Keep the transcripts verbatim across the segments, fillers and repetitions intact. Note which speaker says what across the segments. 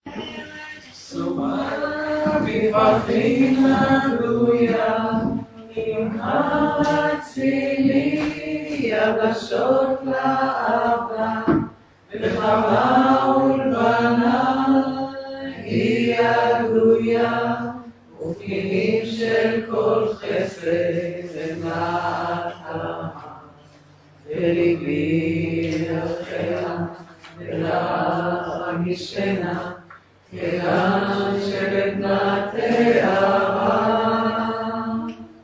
Speaker 1: מברכים הללויה, נמחה הצילי יבשות לאבא, וחמה ולבנה היא הללויה, ופנינים של כל חסד ומעלה. ולבי ירחנה ולך אגישנה, כיוון שלבנה תארה.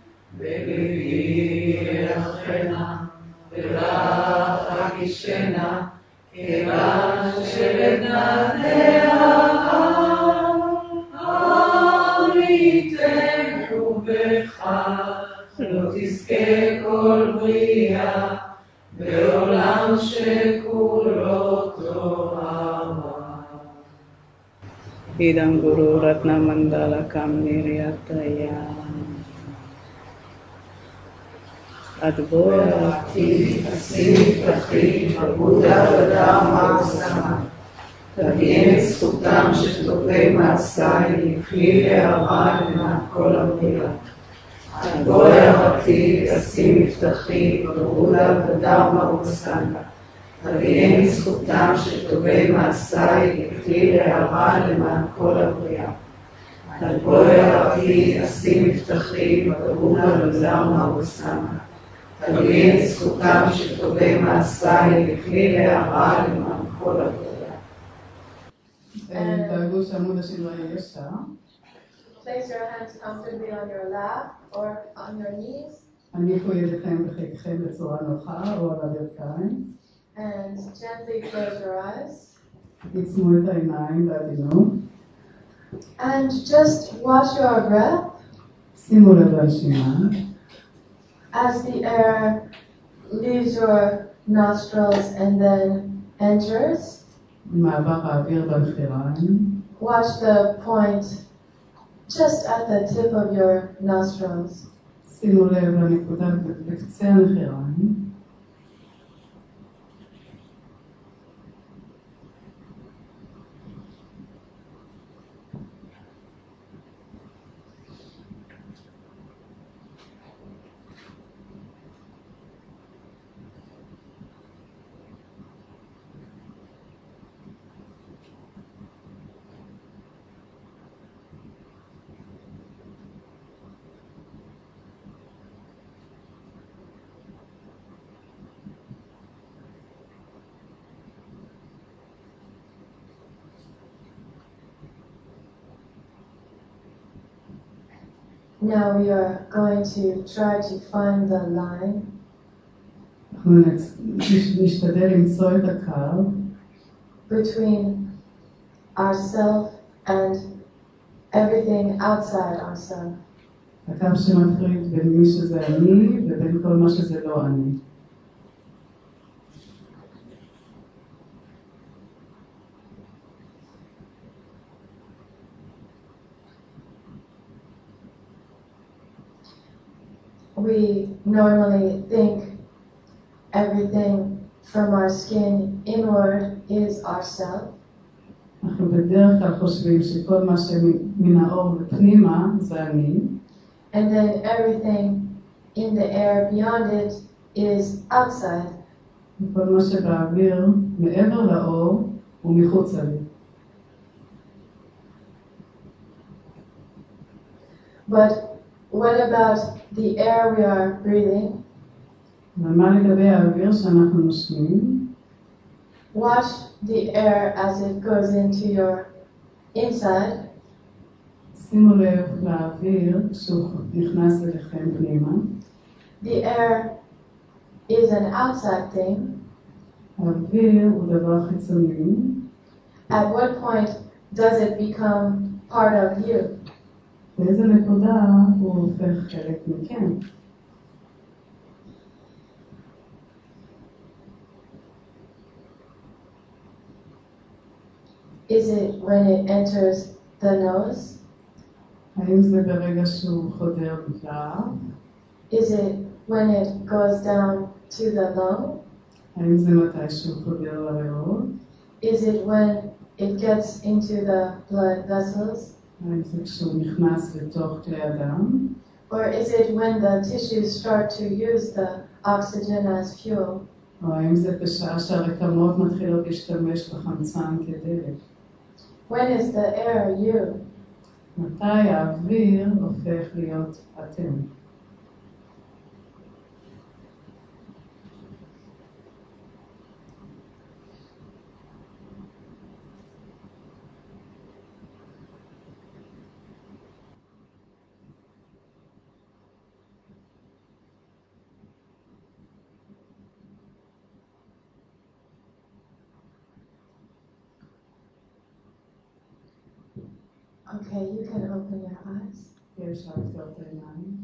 Speaker 1: ולבי ירחנה ולך אגישנה, כיוון שלבנה תארה. אריתך ובכך לא תזכה כל בריאה, בעולם שכולו תורה.
Speaker 2: Idam Guru Ratna Mandala Kam Niryataya
Speaker 1: Advoati Asif Tachim Abuddha Vadama Sama תביאי זכותם שטובי מעשיי לכלי להרע למען כל המדינה. בואי ארתי תשים מבטחי בבודה ודרמה ובסנגה. תביאי זכותם שטובי מעשיי לכלי להרע למען כל הבריאה. בואי ארתי תשים מבטחי בבודה ודרמה ובסנגה. תביאי זכותם שטובי מעשיי לכלי להרע למען כל הבריאה.
Speaker 2: תרגוש עמוד השדרה ישע.
Speaker 3: Place your hands comfortably on your lap or on your knees.
Speaker 2: הניחו ידיכם בחיקכם בצורה נוחה או על הברכיים.
Speaker 3: And gently close your eyes.
Speaker 2: עצמו את העיניים בעדינות.
Speaker 3: And just watch your breath.
Speaker 2: שימו לב לנשימה.
Speaker 3: As the air leaves your nostrils and then enters.
Speaker 2: מעבר האוויר בנחיריים.
Speaker 3: Watch the point just at the tip of your nostrils.
Speaker 2: שימו לב לנקודה בקצה הנחיריים.
Speaker 3: Now we are going to try to find the line
Speaker 2: אנחנו נשתדל למצוא את הקו
Speaker 3: between ourself and everything outside ourself.
Speaker 2: הקו שמפריד בין מי שזה אני ובין כל מה שזה לא אני.
Speaker 3: We normally think everything from our skin inward is ourself.
Speaker 2: אנחנו בדרך כלל חושבים שכל מה שמן האור ופנימה זה אני.
Speaker 3: And then everything in the air beyond it is outside.
Speaker 2: וכל מה שבאוויר מעבר לאור ומחוץ לי.
Speaker 3: But what about the air we are breathing?
Speaker 2: ומה לגבי האוויר שאנחנו נושמים?
Speaker 3: Watch the air as it goes into your inside.
Speaker 2: שימו לב לאוויר כשהוא נכנס אליכם פנימה.
Speaker 3: The air is an outside thing.
Speaker 2: האוויר הוא דבר חיצוני.
Speaker 3: At what point does it become part of you?
Speaker 2: באיזה נקודה הוא הופך חלק מכם?
Speaker 3: Is it when it enters the nose?
Speaker 2: האם זה ברגע שהוא חודר בלב?
Speaker 3: Is it when it goes down to the lung?
Speaker 2: האם זה מתי שהוא חודר לריאות?
Speaker 3: Is it when it gets into the blood vessels?
Speaker 2: האם זה כשהוא נכנס לתוך כלי הדם?
Speaker 3: Or is it when the tissues start to use the oxygen as fuel?
Speaker 2: או האם זה בשעה שהרקמות מתחילות להשתמש בחמצן כדלק?
Speaker 3: When is the air you?
Speaker 2: מתי האוויר הופך להיות אתם?
Speaker 3: Okay, you can open your eyes.
Speaker 2: אפשר לפתוח את העיניים.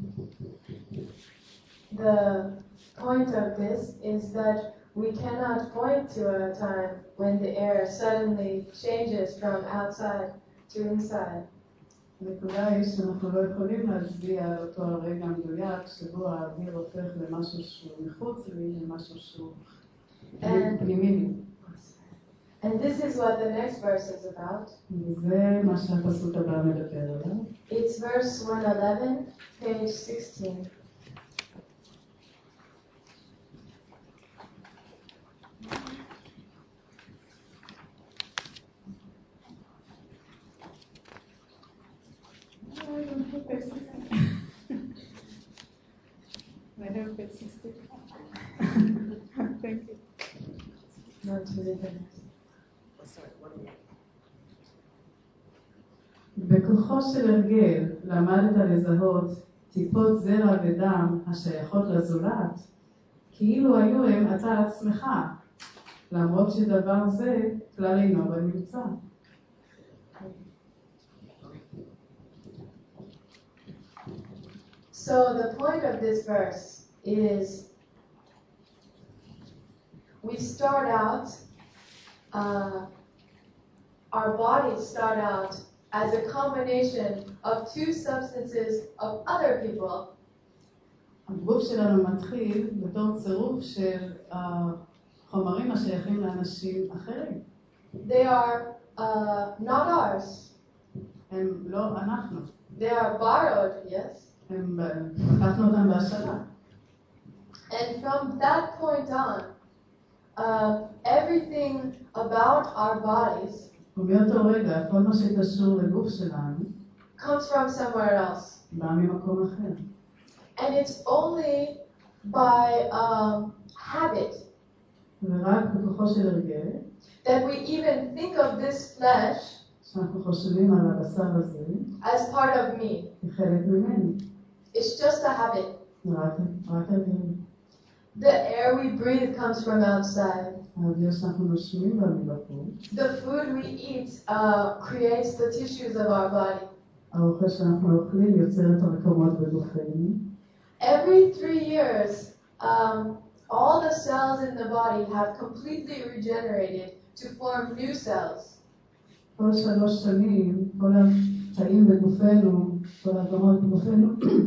Speaker 3: The point of this is that we cannot point to a time when the air suddenly changes from outside to inside.
Speaker 2: הנקודה היא שאנחנו לא יכולים להצביע על אותו הרגע המדויק שבו האוויר הופך למשהו שהוא מחוץ לי, למשהו שהוא פנימי לי.
Speaker 3: And this is what the next verse is about.
Speaker 2: וזה מה שהפסוק הבא מדבר עליו.
Speaker 3: It's verse one eleven, page sixteen.
Speaker 1: Thank you.
Speaker 3: Not to the goodness.
Speaker 2: בכוחו של הרגל למדת לזהות טיפות זרע ודם השייכות לזולת, כאילו היו הם אתה עצמך, למרות שדבר זה כלל אינו בנמצא.
Speaker 3: So the point of this verse is we start out, uh, our bodies start out as a combination of two substances of other people.
Speaker 2: הגוף שלנו מתחיל בתור צירוף של חומרים השייכים לאנשים אחרים.
Speaker 3: They are uh, not ours.
Speaker 2: הם לא אנחנו.
Speaker 3: They are borrowed, yes.
Speaker 2: הם לקחנו אותם בהשאלה.
Speaker 3: And from that point on, uh, everything about our bodies
Speaker 2: ומאותו רגע, כל מה שקשור לגוף שלנו
Speaker 3: comes from somewhere else.
Speaker 2: בא ממקום אחר.
Speaker 3: And it's only by um, habit
Speaker 2: ורק בכוחו של הרגל,
Speaker 3: that we even think of this flesh
Speaker 2: שאנחנו חושבים על הבשר הזה,
Speaker 3: as part of me.
Speaker 2: כחלק ממני.
Speaker 3: It's just a habit.
Speaker 2: רק, רק הרגל.
Speaker 3: The air we breathe comes from outside.
Speaker 2: האוויר שאנחנו נושמים בה מבחוץ.
Speaker 3: The food we eat uh, creates the tissues of our body.
Speaker 2: האוכל שאנחנו אוכלים יוצר את הרקמות בגופנו.
Speaker 3: Every three years, um, all the cells in the body have completely regenerated to form new cells.
Speaker 2: כל שלוש שנים, כל התאים בגופנו, כל הרקמות בגופנו,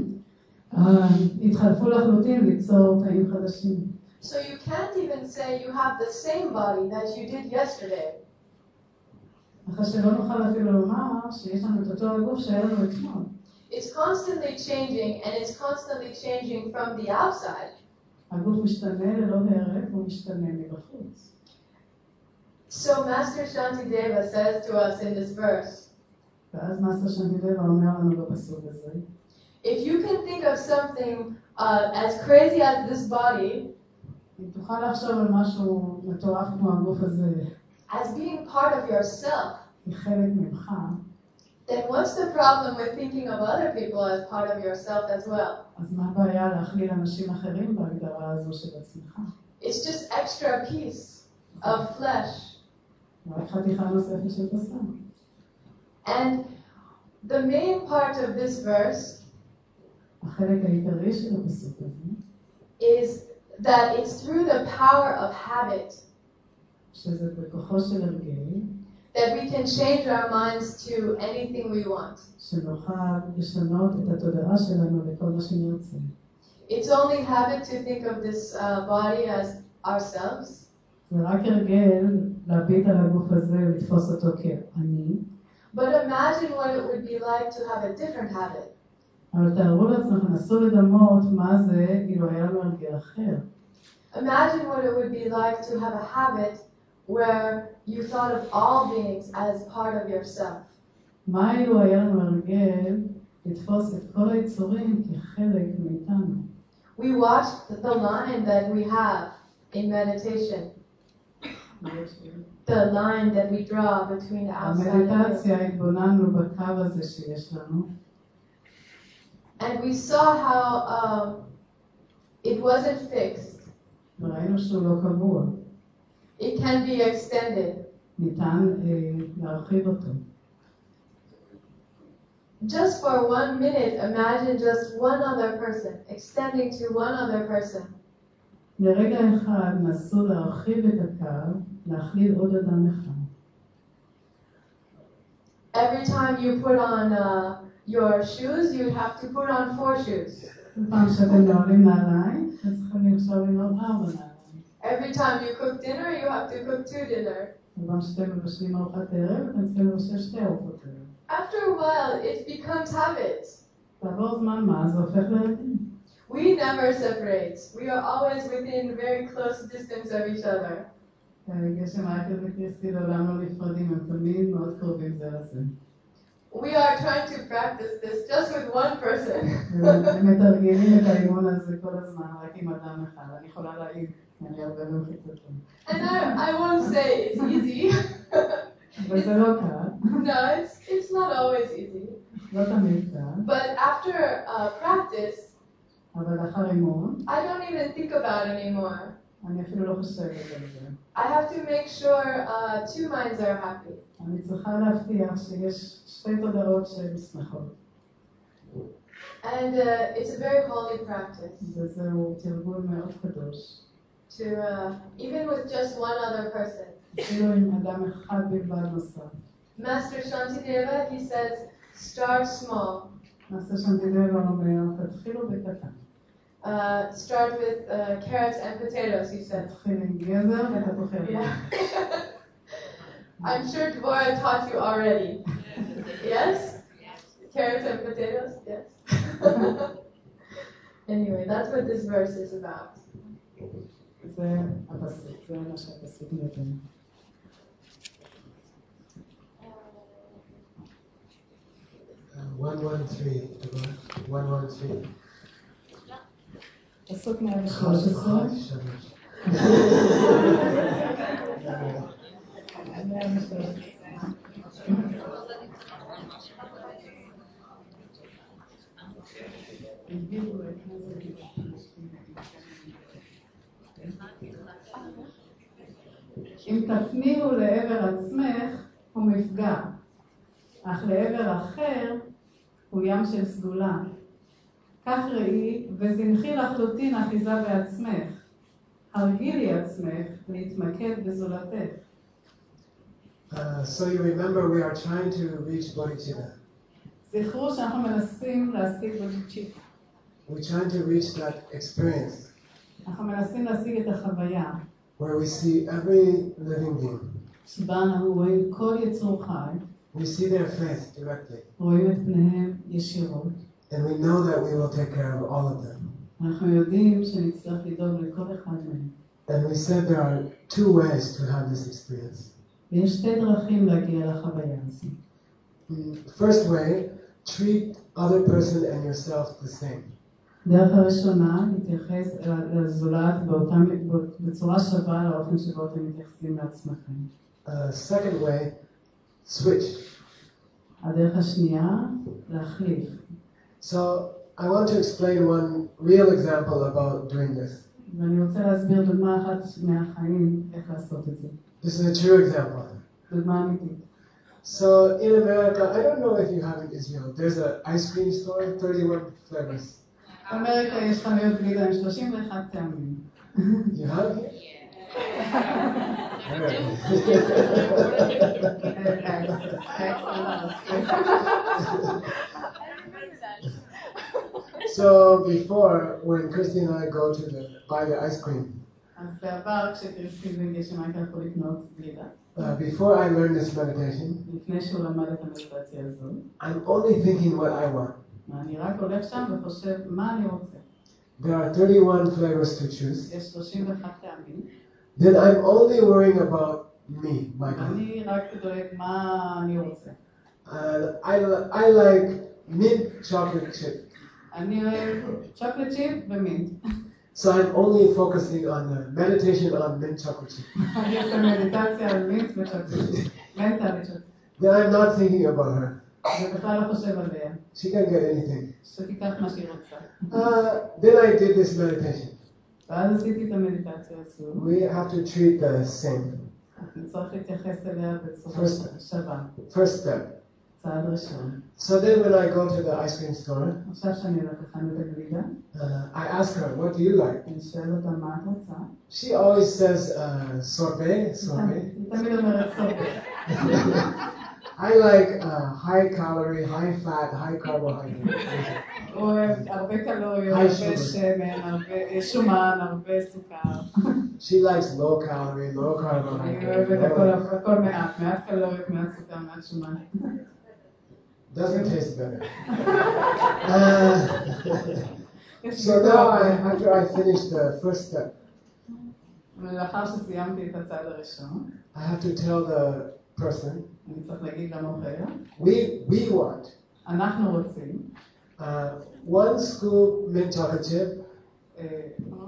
Speaker 2: התחלפו לחלוטין ליצור תאים חדשים.
Speaker 3: So you can't even say you have the same body that you did yesterday.
Speaker 2: אחרי שלא נוכל אפילו לומר שיש לנו את אותו הגוף שהיה לנו אתמול.
Speaker 3: It's constantly changing, and it's constantly changing from the outside.
Speaker 2: הגוף משתנה ללא הרף, הוא משתנה מבחוץ.
Speaker 3: So Master Shantideva says to us in this verse,
Speaker 2: ואז מאסטר שנטידבה אומר לנו בפסוק הזה,
Speaker 3: if you can think of something uh, as crazy as this body,
Speaker 2: אם תוכל לחשוב על משהו מטורף כמו הגוף הזה,
Speaker 3: as being part of yourself,
Speaker 2: כחלק ממך,
Speaker 3: then what's the problem with thinking of other people as part of yourself as well?
Speaker 2: אז מה הבעיה להכליל אנשים אחרים בהגדרה הזו של עצמך?
Speaker 3: It's just extra piece of flesh.
Speaker 2: רק חתיכה נוספת של בשר.
Speaker 3: And the main part of this verse
Speaker 2: החלק העיקרי של הפסוק הזה,
Speaker 3: is that it's through the power of habit
Speaker 2: שזה בכוחו של הרגל,
Speaker 3: that we can change our minds to anything we want.
Speaker 2: שנוכל לשנות את התודעה שלנו לכל מה שנרצה.
Speaker 3: It's only habit to think of this uh, body as ourselves.
Speaker 2: זה רק הרגל להביט על הגוף הזה ולתפוס אותו כאני.
Speaker 3: But imagine what it would be like to have a different habit.
Speaker 2: אבל תארו לעצמכם, נסו לדמות מה זה אילו היה לנו הרגל אחר.
Speaker 3: Imagine what it would be like to have a habit where you thought of all beings as part of yourself.
Speaker 2: מה אילו היה לנו הרגל לתפוס את כל היצורים כחלק מאיתנו?
Speaker 3: We watched the line that we have in meditation. The line that we draw between the outside and the
Speaker 2: המדיטציה התבוננו בקו הזה שיש לנו.
Speaker 3: And we saw how um, it wasn't fixed.
Speaker 2: וראינו שהוא לא קבוע.
Speaker 3: It can be extended.
Speaker 2: ניתן אה, להרחיב אותו.
Speaker 3: Just for one minute, imagine just one other person, extending to one other person.
Speaker 2: לרגע אחד נסו להרחיב את הקו, להכליל עוד אדם אחד.
Speaker 3: Every time you put on uh, your shoes, you have to put on four shoes.
Speaker 2: פעם שאתם נעולים נעליים, אתם צריכים עכשיו לנעול ארבע נעליים.
Speaker 3: Every time you cook dinner, you have to cook two dinner.
Speaker 2: פעם שאתם מבשלים ארוחת ערב, אתם צריכים לבשל שתי ארוחות ערב.
Speaker 3: After a while, it becomes habits.
Speaker 2: תעבור זמן מה, זה הופך להרגל.
Speaker 3: We never separate. We are always within very close distance of each other.
Speaker 2: גשם מייקל וקריסטי לעולם לא נפרדים, הם תמיד מאוד קרובים זה לזה.
Speaker 3: We are trying to practice this just with one person.
Speaker 2: הם מתרגלים את האימון הזה כל הזמן, רק עם אדם אחד. אני יכולה להעיד, אני הרבה לא חיצות.
Speaker 3: And I, I won't say it's easy.
Speaker 2: וזה לא קל.
Speaker 3: No, it's, it's not always easy.
Speaker 2: לא תמיד קל.
Speaker 3: But after uh, practice,
Speaker 2: אבל לאחר אימון,
Speaker 3: I don't even think about it anymore.
Speaker 2: אני אפילו לא חושבת על זה.
Speaker 3: I have to make sure uh, two minds are happy.
Speaker 2: אני צריכה להבטיח שיש שתי תודעות שהן שמחות.
Speaker 3: And uh, it's a very holy practice.
Speaker 2: וזהו תרגול מאוד קדוש.
Speaker 3: To uh, even with just one other person.
Speaker 2: אפילו עם אדם אחד בלבד נוסף.
Speaker 3: Master Shantideva, he says, start small.
Speaker 2: מאסטר שנטידבה אומר, תתחילו בקטן.
Speaker 3: Uh, start with uh, carrots and potatoes, he said.
Speaker 2: תתחיל עם גזר ותפוחי אדמה.
Speaker 3: I'm sure Dvora taught you already. Yes? Carrots and potatoes? Yes. Anyway, that's what this verse is about.
Speaker 2: זה הפסוק, זה מה שהפסוק נותן.
Speaker 4: one one three, one one three.
Speaker 2: פסוק מאה ושלוש עשרה. אם תפנימו לעבר עצמך הוא מפגע, אך לעבר אחר הוא ים של סגולה. כך ראי וזנחי לחלוטין אחיזה בעצמך. הרגילי עצמך להתמקד בזולתך.
Speaker 4: Uh, so you remember we are trying to reach bodhicitta.
Speaker 2: זכרו שאנחנו מנסים להשיג bodhicitta.
Speaker 4: We're trying to reach that experience.
Speaker 2: אנחנו מנסים להשיג את החוויה.
Speaker 4: Where we see every living being.
Speaker 2: שבה אנחנו רואים כל יצור חי.
Speaker 4: We see their face directly.
Speaker 2: רואים את פניהם ישירות.
Speaker 4: And we know that we will take care of all of them.
Speaker 2: אנחנו יודעים שנצטרך לדאוג לכל אחד מהם.
Speaker 4: And we said there are two ways to have this experience.
Speaker 2: ויש שתי דרכים להגיע לחוויה הזאת.
Speaker 4: First way, treat other person and yourself the same.
Speaker 2: דרך הראשונה, להתייחס לזולת בצורה שווה לאופן שבו אתם מתייחסים לעצמכם.
Speaker 4: Uh, second way, switch.
Speaker 2: הדרך השנייה, להחליף.
Speaker 4: So I want to explain one real example about doing this.
Speaker 2: ואני רוצה להסביר דוגמה אחת מהחיים איך לעשות את זה.
Speaker 4: This is a true example.
Speaker 2: דוגמה אמיתית.
Speaker 4: So in America, I don't know if you have in Israel, there's an ice cream store, thirty-one flavors.
Speaker 2: באמריקה יש חנויות גלידה עם שלושים ואחד טעמים.
Speaker 4: You have?
Speaker 3: I
Speaker 4: So before, when Christy and I go to the, buy the ice cream,
Speaker 2: אז בעבר כשקריסטין ביקש שמייקל יכול לקנות גלידה,
Speaker 4: Uh, before I learned this meditation,
Speaker 2: לפני שהוא למד את המדיטציה הזו,
Speaker 4: I'm only thinking what I want.
Speaker 2: אני רק הולך שם וחושב מה אני רוצה.
Speaker 4: There are thirty-one flavors to choose.
Speaker 2: יש שלושים ואחד טעמים,
Speaker 4: Then I'm only worrying about me, Michael.
Speaker 2: ואני רק דואג מה אני רוצה.
Speaker 4: Uh, I, li- I like mint chocolate chip.
Speaker 2: אני אוהב צ'וקולד צ'יפ ומינט.
Speaker 4: So I'm only focusing on the meditation on mint chocolate chip.
Speaker 2: אני עושה מדיטציה על מינט וצ'וקולד צ'יפ. מנטלי צ'וקולד.
Speaker 4: Then I'm not thinking about her.
Speaker 2: זה בכלל לא חושב עליה.
Speaker 4: She can get anything.
Speaker 2: שתיקח מה שהיא רוצה.
Speaker 4: Uh, then I did this meditation.
Speaker 2: ואז עשיתי את המדיטציה הזו.
Speaker 4: We have to treat the same.
Speaker 2: אני צריך להתייחס אליה בצורה
Speaker 4: First-
Speaker 2: שווה.
Speaker 4: First step.
Speaker 2: צעד ראשון.
Speaker 4: So then when I go to the ice cream store,
Speaker 2: עכשיו שאני הולכת לחנות הגלידה,
Speaker 4: uh, I ask her, what do you like?
Speaker 2: אני שואל אותה מה את רוצה.
Speaker 4: She always says uh, sorbet, sorbet.
Speaker 2: היא תמיד אומרת סופר.
Speaker 4: I like uh, high calorie, high fat, high carbohydrate.
Speaker 2: הוא אוהב הרבה קלוריות,
Speaker 4: היי,
Speaker 2: הרבה
Speaker 4: שומן.
Speaker 2: שמן, הרבה שומן, הרבה סוכר.
Speaker 4: She likes low calorie, low
Speaker 2: אני
Speaker 4: carbohydrate.
Speaker 2: אוהבת
Speaker 4: low-
Speaker 2: הכל, הכל מעט, מעט קלוריות, מעט סוכר, מעט שומן.
Speaker 4: Doesn't taste better. Uh,
Speaker 2: יש
Speaker 4: so now, I,
Speaker 2: ויכוח.
Speaker 4: after I finish the first step,
Speaker 2: ולאחר שסיימתי את הצעד הראשון,
Speaker 4: I have to tell the person,
Speaker 2: אני צריך להגיד למוכר,
Speaker 4: we, we want
Speaker 2: אנחנו רוצים,
Speaker 4: uh, one scoop mint chocolate chip
Speaker 2: אה,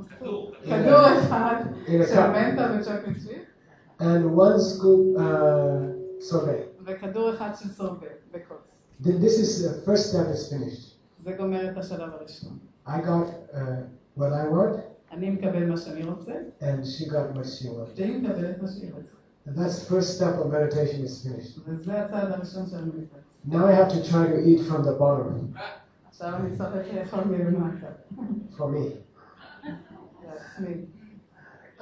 Speaker 2: כדור אחד
Speaker 4: in a
Speaker 2: של
Speaker 4: cup
Speaker 2: מנטה וצ'וקולד צ'יפ,
Speaker 4: and one scoop uh, sorbet.
Speaker 2: וכדור אחד של סורבה בכוס.
Speaker 4: Then this is the first step is finished.
Speaker 2: זה גומר את השלב הראשון.
Speaker 4: I got uh, what I want
Speaker 2: אני מקבל מה שאני רוצה,
Speaker 4: and she got what she wanted.
Speaker 2: והיא מקבלת מה שהיא רוצה.
Speaker 4: And that's the first step of meditation is finished.
Speaker 2: וזה הצעד הראשון של המדיטציה.
Speaker 4: Now I have to try to eat from the bottom
Speaker 2: עכשיו אני צריך לאכול מלמטה.
Speaker 4: for me.
Speaker 2: לעצמי.
Speaker 4: Uh,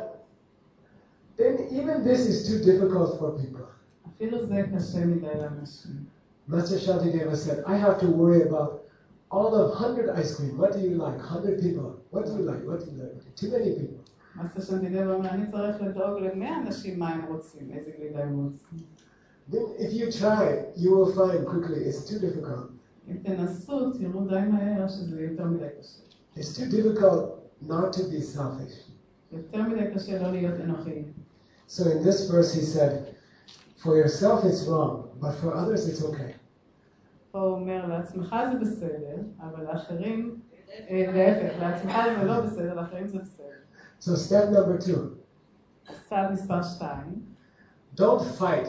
Speaker 4: then even this is too difficult for people.
Speaker 2: אפילו זה קשה מדי לאנשים.
Speaker 4: Master Shantideva said, I have to worry about all the hundred ice cream. What do you like? Hundred people. What do you like? What do you like? Too many people.
Speaker 2: מאסטר שנטידב אומר, אני צריך לדאוג למאה אנשים מה הם רוצים, איזה גלידה הם רוצים.
Speaker 4: Then if you try, you will find quickly it's too difficult.
Speaker 2: אם תנסו, תראו די מהר שזה יותר מדי קשה.
Speaker 4: It's too difficult not to be selfish.
Speaker 2: יותר מדי קשה לא להיות אנוכי.
Speaker 4: So in this verse he said, for yourself it's wrong, but for others it's okay.
Speaker 2: פה הוא אומר, לעצמך זה בסדר, אבל לאחרים, אה, להפך, לעצמך זה לא בסדר, לאחרים זה בסדר.
Speaker 4: So step number two,
Speaker 2: אז צעד מספר שתיים,
Speaker 4: don't fight.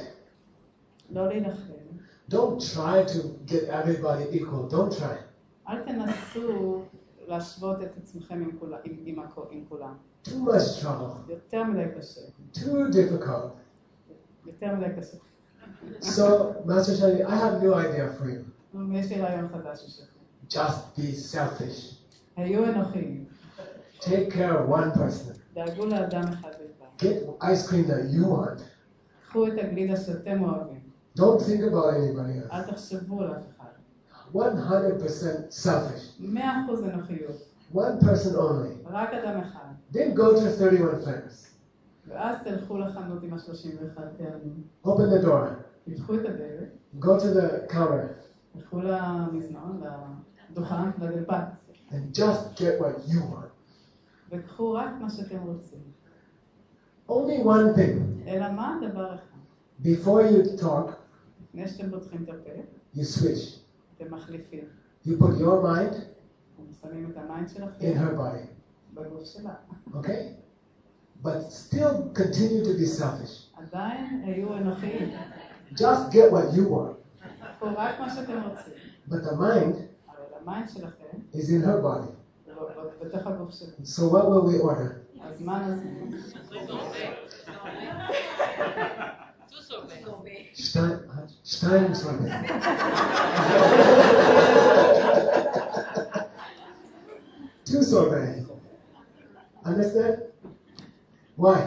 Speaker 2: לא להילחם.
Speaker 4: Don't try to get everybody equal. Don't try.
Speaker 2: אל תנסו להשוות את עצמכם עם כולם, עם, עם, הכ- עם כולם.
Speaker 4: Too much trouble.
Speaker 2: יותר מדי קשה.
Speaker 4: Too difficult.
Speaker 2: יותר מדי קשה.
Speaker 4: So, Master Shani, I have a new idea for you.
Speaker 2: יש לי רעיון חדש בשבילכם.
Speaker 4: Just be selfish.
Speaker 2: היו אנוכיים,
Speaker 4: Take care of one person.
Speaker 2: דאגו לאדם אחד בלבד.
Speaker 4: Get ice cream that you want.
Speaker 2: קחו את הגלידה שאתם אוהבים.
Speaker 4: Don't think about anybody else.
Speaker 2: אל תחשבו על אף אחד.
Speaker 4: one hundred percent selfish.
Speaker 2: מאה אחוז אנוכיות.
Speaker 4: One person only.
Speaker 2: רק אדם אחד.
Speaker 4: Then go to thirty-one flavors.
Speaker 2: ואז תלכו לחנות עם ה-שלושים ואחד טעמים.
Speaker 4: Open the door.
Speaker 2: תפתחו את הדלת,
Speaker 4: Go to the counter.
Speaker 2: תלכו למזנון, לדוכן, לדלפק.
Speaker 4: And just get what you want.
Speaker 2: וקחו רק מה שאתם רוצים.
Speaker 4: Only one thing.
Speaker 2: אלא מה הדבר אחד?
Speaker 4: Before you talk,
Speaker 2: לפני שאתם פותחים את הפה,
Speaker 4: you switch.
Speaker 2: אתם מחליפים.
Speaker 4: You put your mind
Speaker 2: אתם שמים את המיינד
Speaker 4: in
Speaker 2: שלכם
Speaker 4: her body.
Speaker 2: בגוף שלה.
Speaker 4: Okay? But still continue to be selfish.
Speaker 2: עדיין היו אנוכיים.
Speaker 4: Just get what you want.
Speaker 2: קחו רק מה שאתם רוצים.
Speaker 4: But the mind
Speaker 2: אבל המיינד שלכם
Speaker 4: is in her body.
Speaker 2: הוא בתוך הגוף שלכם.
Speaker 4: So what will we order?
Speaker 2: אז מה נזמין?
Speaker 4: Stein, Stein sorbet. Two sorbet. Understand? Why?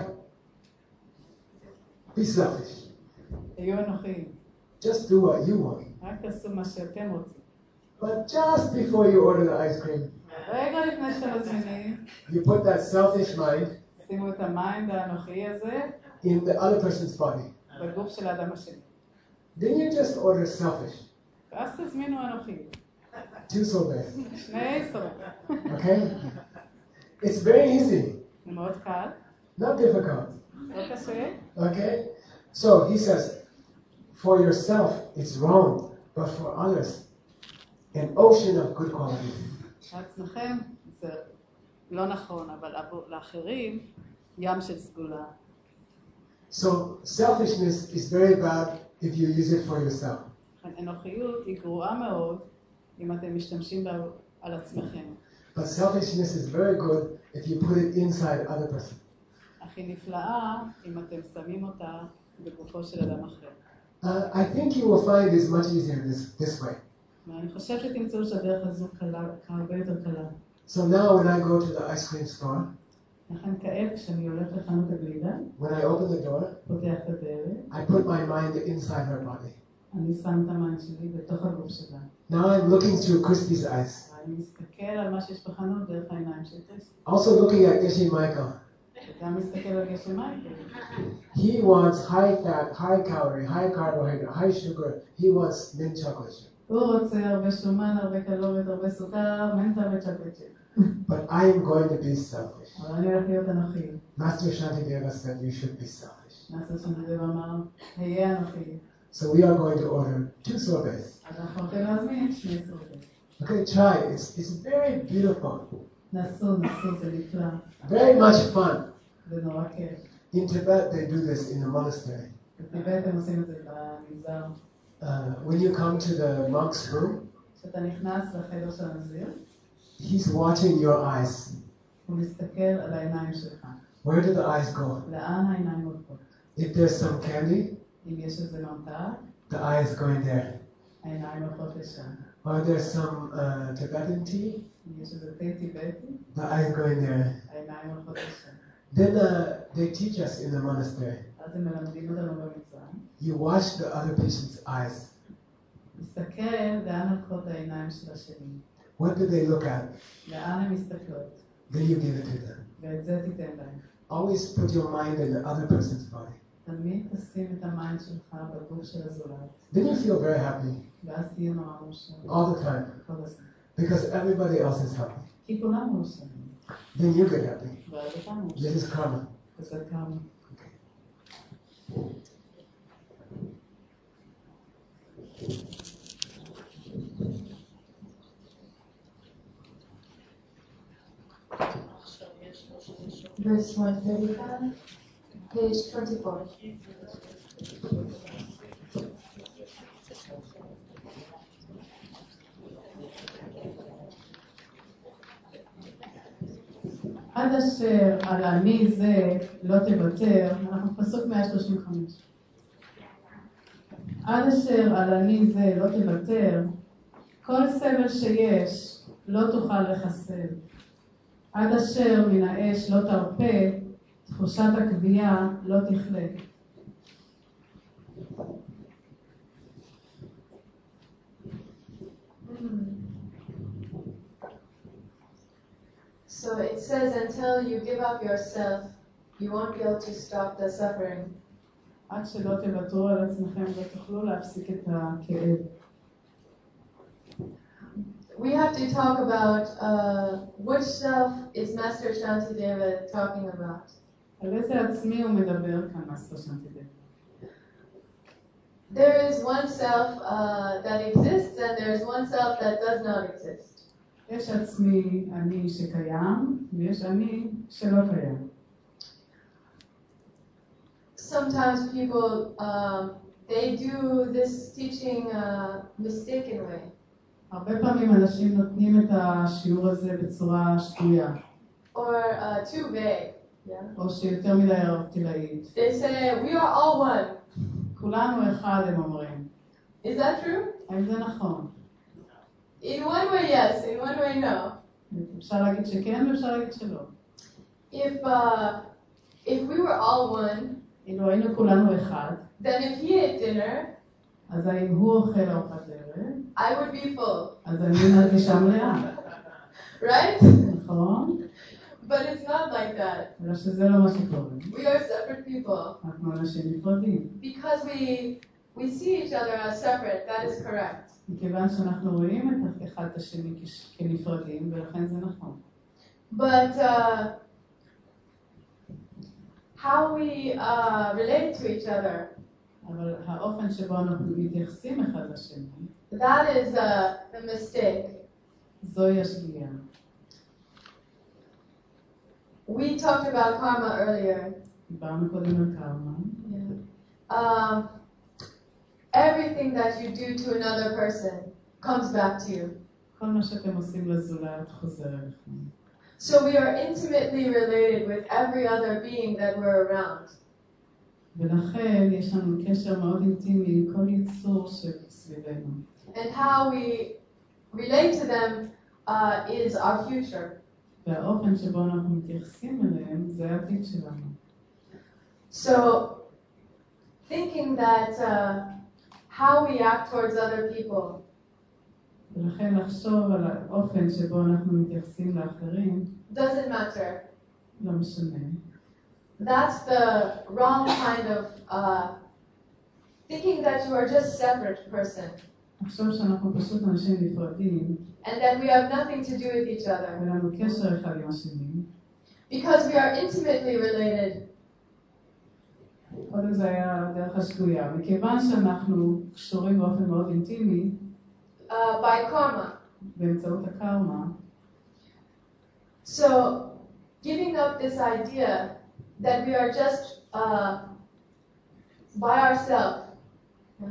Speaker 4: Be selfish.
Speaker 2: היו אנוכיים.
Speaker 4: Just do what you want.
Speaker 2: רק תעשו מה שאתם רוצים.
Speaker 4: But just before you order the ice cream,
Speaker 2: רגע לפני שאתם מזמינים,
Speaker 4: you put that selfish mind
Speaker 2: שימו את המיינד האנוכי הזה
Speaker 4: in the other person's body.
Speaker 2: בגוף של האדם השני.
Speaker 4: Then you just order selfish,
Speaker 2: ואז תזמינו אנוכי.
Speaker 4: two soul-based.
Speaker 2: שני סורים.
Speaker 4: Okay? It's very easy,
Speaker 2: זה מאוד קל,
Speaker 4: not difficult.
Speaker 2: לא קשה.
Speaker 4: Okay? So he says, for yourself, it's wrong, but for others, an ocean of good qualities.
Speaker 2: לעצמכם זה לא נכון, אבל לאחרים ים של סגולה.
Speaker 4: So selfishness is very bad if you use it for yourself.
Speaker 2: אנוכיות היא גרועה מאוד אם אתם משתמשים בה על עצמכם.
Speaker 4: But selfishness is very good if you put it inside other person.
Speaker 2: אך היא נפלאה אם אתם שמים אותה בגופו של אדם אחר.
Speaker 4: Uh, I think you will find this much easier this, this way.
Speaker 2: ואני חושב שתמצאו שהדרך הזו קלה, הרבה יותר קלה.
Speaker 4: So now when I go to the ice cream store,
Speaker 2: לכן כעת כשאני הולך לחנות הגלידה,
Speaker 4: when I open the door,
Speaker 2: פותח את הדלת,
Speaker 4: I put my mind inside her body.
Speaker 2: אני שם את המיינד שלי בתוך הגוף שלה.
Speaker 4: Now I'm looking through Christy's eyes.
Speaker 2: ואני מסתכל על מה שיש בחנות דרך העיניים של קריסטי.
Speaker 4: Also looking at Geshe Michael.
Speaker 2: וגם מסתכל על גשם מייקל.
Speaker 4: He wants high fat, high calorie, high carbohydrate, high sugar. He wants mint chocolate.
Speaker 2: הוא רוצה הרבה שומן, הרבה קלוריות, הרבה סוכר, מנטה וצ'קלט צ'יפ.
Speaker 4: But I am going to be selfish.
Speaker 2: אבל אני הולך להיות אנוכי.
Speaker 4: Master Shantideva said you should be selfish.
Speaker 2: מאסטר שנדב אמר, היה אנוכי.
Speaker 4: So we are going to order two sorbets.
Speaker 2: אז אנחנו הולכים להזמין שני סורבים.
Speaker 4: Okay, try. It's, it's very beautiful.
Speaker 2: נסו, נסו, זה נפלא.
Speaker 4: Very much fun.
Speaker 2: זה נורא כיף.
Speaker 4: In Tibet, they do this in the monastery.
Speaker 2: בטיבט הם עושים את זה במנזר.
Speaker 4: Uh, when you come to the monk's room,
Speaker 2: כשאתה נכנס לחדר של הנזיר,
Speaker 4: he's watching your eyes.
Speaker 2: הוא מסתכל על העיניים שלך.
Speaker 4: Where do the eyes go?
Speaker 2: לאן העיניים הולכות?
Speaker 4: If there's some candy,
Speaker 2: אם יש איזה ממתק,
Speaker 4: the eye is going there.
Speaker 2: העיניים הולכות לשם.
Speaker 4: Or there's some uh, Tibetan tea,
Speaker 2: אם יש איזה תה טיבטי,
Speaker 4: the eye is going there.
Speaker 2: העיניים הולכות לשם.
Speaker 4: Then uh, they teach us in the monastery.
Speaker 2: אז הם מלמדים אותנו במצרים.
Speaker 4: You watch the other patient's eyes.
Speaker 2: מסתכל לאן הולכות העיניים של השני.
Speaker 4: What do they look at?
Speaker 2: לאן הן מסתכלות.
Speaker 4: Then you give it to them.
Speaker 2: ואת זה תיתן להם.
Speaker 4: Always put your mind in the other person's body.
Speaker 2: תמיד תשים את המיינד שלך בגוף של הזולת.
Speaker 4: Then you feel very happy
Speaker 2: ואז תהיה נורא מאושר.
Speaker 4: all the time
Speaker 2: כל הזמן.
Speaker 4: because everybody else is happy.
Speaker 2: כי כולם מאושרים.
Speaker 4: Then you get happy.
Speaker 2: ואז אתה מאושר.
Speaker 4: This is karma.
Speaker 2: וזה כמה.
Speaker 3: Verse one thirty-five, page twenty-four.
Speaker 2: עד אשר על אני זה לא תוותר, אנחנו פסוק מאה שלושים וחמש. עד אשר על אני זה לא תוותר, כל סבל שיש לא תוכל לחסל. עד אשר מן האש לא תרפה, תחושת הקביעה לא תכלה.
Speaker 3: So it says, until you give up yourself, you won't be able to stop the suffering.
Speaker 2: עד שלא תוותרו על עצמכם לא תוכלו להפסיק את הכאב.
Speaker 3: We have to talk about uh, which self is Master Shantideva talking about.
Speaker 2: על איזה עצמי הוא מדבר כאן, מאסטר שנתידב?
Speaker 3: There is one self uh, that exists and there is one self that does not exist.
Speaker 2: יש עצמי, אני שקיים, ויש אני שלא קיים.
Speaker 3: Sometimes people, um, they do this teaching uh, mistaken way.
Speaker 2: הרבה פעמים אנשים נותנים את השיעור הזה בצורה שגויה,
Speaker 3: Or uh, too vague. Yeah.
Speaker 2: או שיותר מדי ערטילאית.
Speaker 3: They say, we are all one.
Speaker 2: כולנו אחד, הם אומרים.
Speaker 3: Is that true?
Speaker 2: האם זה נכון?
Speaker 3: In one way, yes. In one way, no.
Speaker 2: אפשר להגיד שכן ואפשר להגיד שלא.
Speaker 3: If, uh, if we were all one,
Speaker 2: אילו היינו כולנו אחד,
Speaker 3: then if he ate dinner,
Speaker 2: אז אם הוא אוכל ארוחת ערב,
Speaker 3: I would be full.
Speaker 2: אז אני מרגישה מלאה.
Speaker 3: Right?
Speaker 2: נכון?
Speaker 3: But it's not like that.
Speaker 2: אלא שזה לא מה שקורה.
Speaker 3: We are separate people.
Speaker 2: אנחנו אנשים נפרדים.
Speaker 3: Because we we see each other as separate, that is correct.
Speaker 2: מכיוון שאנחנו רואים את אחד את השני כש- כנפרדים, ולכן זה נכון.
Speaker 3: But uh, how we uh, relate to each other,
Speaker 2: אבל האופן שבו אנחנו מתייחסים אחד לשני,
Speaker 3: that is uh, the mistake.
Speaker 2: זוהי השגיאה.
Speaker 3: We talked about karma earlier.
Speaker 2: דיברנו קודם על קרמה.
Speaker 3: Yeah. Um, everything that you do to another person comes back to you.
Speaker 2: כל מה שאתם עושים לזולת חוזר אליכם.
Speaker 3: So we are intimately related with every other being that we're around.
Speaker 2: ולכן יש לנו קשר מאוד אינטימי עם כל יצור שסביבנו.
Speaker 3: And how we relate to them uh, is our future.
Speaker 2: והאופן שבו אנחנו מתייחסים אליהם זה העתיד שלנו.
Speaker 3: So, thinking that uh, how we act towards other people
Speaker 2: ולכן לחשוב על האופן שבו אנחנו מתייחסים לאחרים
Speaker 3: doesn't matter.
Speaker 2: לא משנה.
Speaker 3: That's the wrong kind of uh, thinking that you are just separate person
Speaker 2: לחשוב שאנחנו פשוט אנשים נפרדים
Speaker 3: and that we have nothing to do with each other.
Speaker 2: ואין לנו קשר אחד עם השני.
Speaker 3: Because we are intimately related.
Speaker 2: קודם זה היה דרך השגויה. מכיוון שאנחנו קשורים באופן מאוד אינטימי
Speaker 3: Uh, by karma.
Speaker 2: באמצעות הקרמה,
Speaker 3: So, giving up this idea that we are just uh, by ourselves, yeah,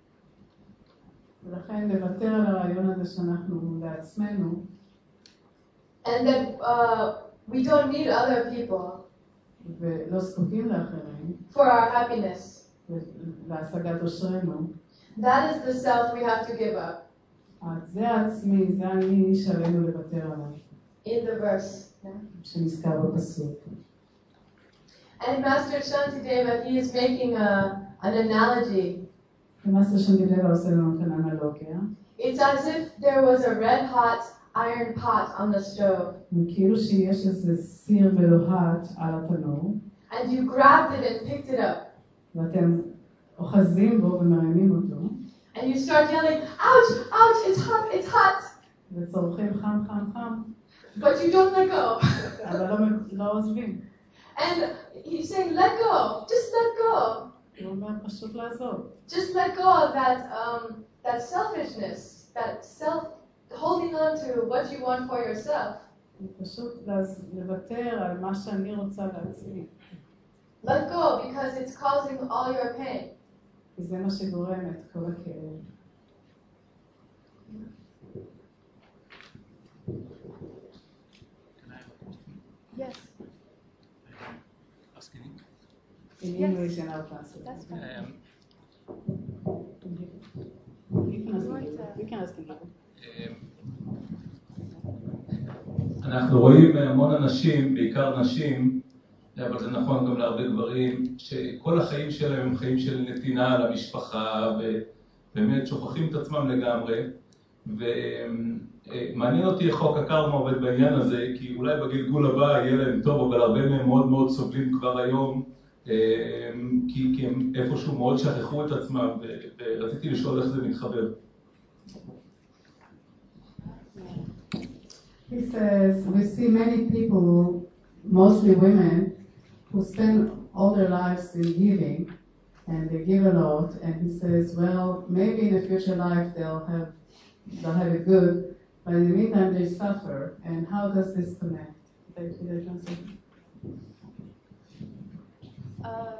Speaker 2: ולכן לוותר על הרעיון הזה שאנחנו לעצמנו,
Speaker 3: and that uh, we don't need other people
Speaker 2: ולא זקוקים לאחרים,
Speaker 3: for our happiness.
Speaker 2: להשגת אושרנו,
Speaker 3: That is the self we have to give up
Speaker 2: זה העצמי, זה אני שעלינו לוותר עליו,
Speaker 3: in the verse. Yeah.
Speaker 2: שנזכר בפסוק.
Speaker 3: And Master Shantideva, he is making a, an analogy.
Speaker 2: ומאסטר שנדלבה עושה לנו כאן אנלוגיה.
Speaker 3: It's as if there was a red hot iron pot on the stove.
Speaker 2: וכאילו שיש איזה סיר ולוהט על התנור,
Speaker 3: And you grabbed it and picked it up.
Speaker 2: ואתם אוחזים בו ומרימים אותו,
Speaker 3: And you start yelling, ouch, ouch, it's hot, it's hot.
Speaker 2: וצורכים חם חם חם,
Speaker 3: But you don't let go.
Speaker 2: אבל לא, לא עוזבים.
Speaker 3: And he's saying, let go, just let go.
Speaker 2: הוא אומר פשוט לעזוב.
Speaker 3: Just let go of that, um, that selfishness, that self, holding on to what you want for yourself.
Speaker 2: פשוט לוותר על מה שאני רוצה לעצמי.
Speaker 3: Let go because it's causing all your pain.
Speaker 2: כי זה מה שגורם את כל הכאב.
Speaker 3: Yes.
Speaker 5: Asking
Speaker 2: In
Speaker 3: Yes.
Speaker 2: English and I'll translate.
Speaker 3: That's fine.
Speaker 5: um,
Speaker 2: You can ask in Hebrew. You can ask in Hebrew.
Speaker 5: um, אנחנו רואים המון אנשים, בעיקר נשים, אבל זה נכון גם להרבה גברים, שכל החיים שלהם הם חיים של נתינה למשפחה, ובאמת שוכחים את עצמם לגמרי. ומעניין אותי איך חוק הקרמה עובד בעניין הזה, כי אולי בגלגול הבא יהיה להם טוב, אבל הרבה מהם מאוד מאוד סובלים כבר היום, כי, כי הם איפשהו מאוד שכחו את עצמם, ורציתי לשאול איך זה מתחבר.
Speaker 2: He says, we see many people, mostly women, who spend all their lives in giving, and they give a lot, and he says, well, maybe in a future life they'll have, they'll have it good, but in the meantime they suffer, and how does this connect? Did I translate?
Speaker 3: Uh,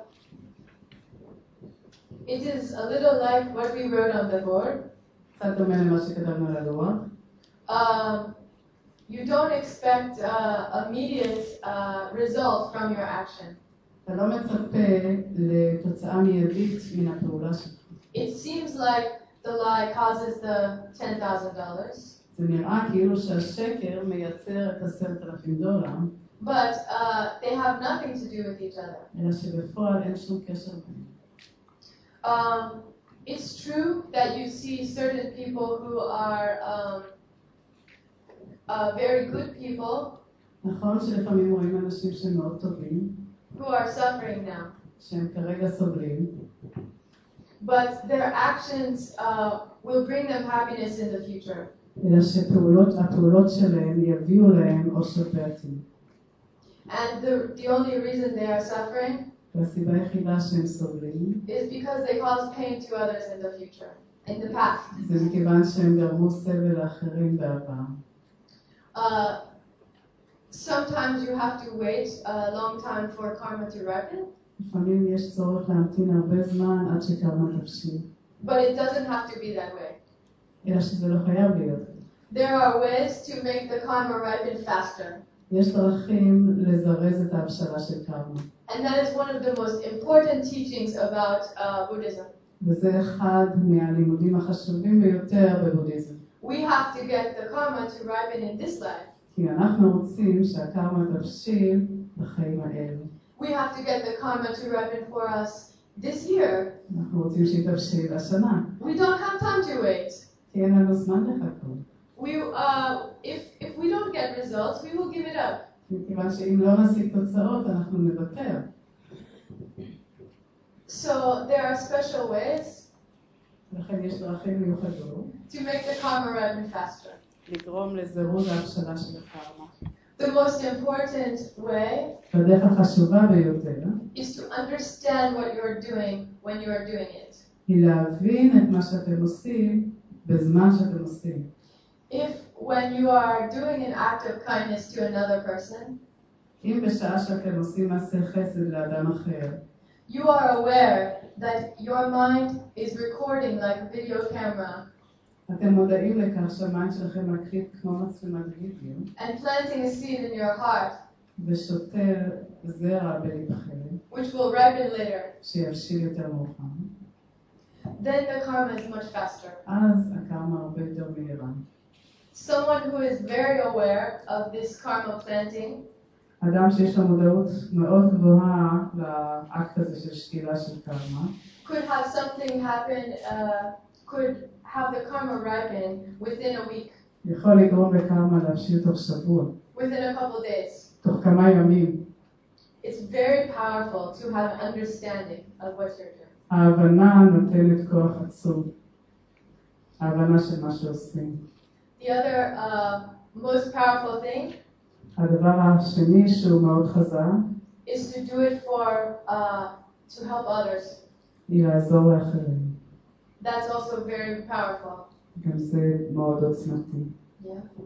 Speaker 3: it is a little like what we wrote on the board.
Speaker 2: קצת דומה למה שכתבנו על הלוח.
Speaker 3: Um, you don't expect uh, immediate uh, result from your action.
Speaker 2: אתה לא מצפה לתוצאה מיידית מן הפעולה שלך.
Speaker 3: It seems like the lie causes the ten thousand dollars,
Speaker 2: זה נראה כאילו שהשקר מייצר את עשרת אלפים דולר,
Speaker 3: but uh, they have nothing to do with each other.
Speaker 2: אלא שבפועל אין שום קשר ביניהם.
Speaker 3: Um, it's true that you see certain people who are um, uh, very good people,
Speaker 2: נכון שלפעמים רואים אנשים שמאוד טובים,
Speaker 3: who are suffering now.
Speaker 2: שהם כרגע סובלים,
Speaker 3: But their actions uh, will bring them happiness in the future.
Speaker 2: אלא שהפעולות שלהם יביאו להם אושר בעתיד.
Speaker 3: And the, the only reason they are suffering
Speaker 2: והסיבה היחידה שהם סובלים,
Speaker 3: is because they cause pain to others in the future, in the past.
Speaker 2: זה מכיוון שהם גרמו סבל לאחרים בעבר.
Speaker 3: Uh, sometimes you have to wait a long time for karma to ripen,
Speaker 2: לפעמים יש צורך להמתין הרבה זמן עד שקרמה תבשיל,
Speaker 3: but it doesn't have to be that way.
Speaker 2: אלא שזה לא חייב להיות.
Speaker 3: There are ways to make the karma ripen faster.
Speaker 2: יש דרכים לזרז את ההבשלה של קרמה.
Speaker 3: And that is one of the most important teachings about uh, Buddhism.
Speaker 2: וזה אחד מהלימודים החשובים ביותר בבודהיזם.
Speaker 3: We have to get the karma to ripen in this life.
Speaker 2: כי אנחנו רוצים שהקרמה תבשיל בחיים האלה.
Speaker 3: We have to get the karma to ripen for us this year.
Speaker 2: אנחנו רוצים שהיא תבשיל השנה.
Speaker 3: We don't have time to wait.
Speaker 2: כי אין לנו זמן לחכות.
Speaker 3: We, uh, if, if we don't get results, we will give it up.
Speaker 2: מכיוון שאם לא נשיג תוצאות, אנחנו נוותר.
Speaker 3: So there are special ways
Speaker 2: לכן יש דרכים מיוחדות
Speaker 3: to make the karma ripen faster.
Speaker 2: לגרום לזירוז ההבשלה של הקרמה.
Speaker 3: The most important way
Speaker 2: והדרך החשובה ביותר
Speaker 3: is to understand what you're doing when you are doing it.
Speaker 2: היא להבין את מה שאתם עושים בזמן שאתם עושים.
Speaker 3: If when you are doing an act of kindness to another person,
Speaker 2: אם בשעה שאתם עושים מעשה חסד לאדם אחר,
Speaker 3: you are aware that your mind is recording like a video camera
Speaker 2: אתם מודעים לכך שהמיינד שלכם מקליט כמו מצלמת וידאו,
Speaker 3: and planting a seed in your heart,
Speaker 2: ושותל זרע בלבכם,
Speaker 3: which will ripen later,
Speaker 2: שיבשיל יותר מאוחר,
Speaker 3: then the karma is much faster.
Speaker 2: אז הקרמה הרבה יותר מהירה.
Speaker 3: Someone who is very aware of this karma planting
Speaker 2: אדם שיש לו מודעות מאוד גבוהה לאקט הזה של שתילה של קרמה,
Speaker 3: could have something happen, uh, could have the karma ripen within a week,
Speaker 2: יכול לגרום לקרמה להבשיל תוך שבוע,
Speaker 3: within a couple days.
Speaker 2: תוך כמה ימים.
Speaker 3: It's very powerful to have an understanding of what you're doing.
Speaker 2: ההבנה נותנת כוח עצום. ההבנה של מה שעושים.
Speaker 3: The other uh, most powerful thing
Speaker 2: הדבר השני שהוא מאוד חזק,
Speaker 3: is to do it for, uh, to help others.
Speaker 2: היא לעזור לאחרים.
Speaker 3: That's also very powerful.
Speaker 2: גם זה מאוד עוצמתי.
Speaker 3: Yeah.